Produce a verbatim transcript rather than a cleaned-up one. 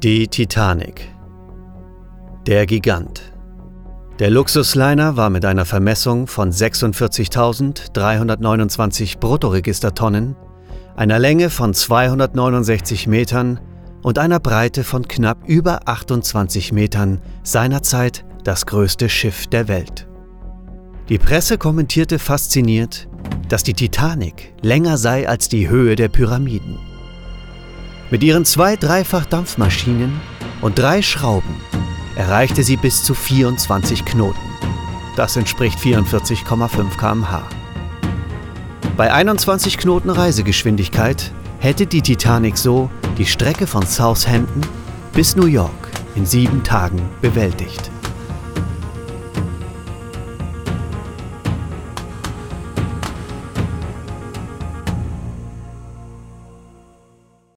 Die Titanic. Der Gigant. Der Luxusliner war mit einer Vermessung von sechsundvierzigtausenddreihundertneunundzwanzig Bruttoregistertonnen, einer Länge von zweihundertneunundsechzig Metern und einer Breite von knapp über achtundzwanzig Metern seinerzeit das größte Schiff der Welt. Die Presse kommentierte fasziniert, dass die Titanic länger sei als die Höhe der Pyramiden. Mit ihren zwei Dreifach-Dampfmaschinen und drei Schrauben erreichte sie bis zu vierundzwanzig Knoten. Das entspricht vierundvierzig Komma fünf Kilometer pro Stunde. Bei einundzwanzig Knoten Reisegeschwindigkeit hätte die Titanic so die Strecke von Southampton bis New York in sieben Tagen bewältigt.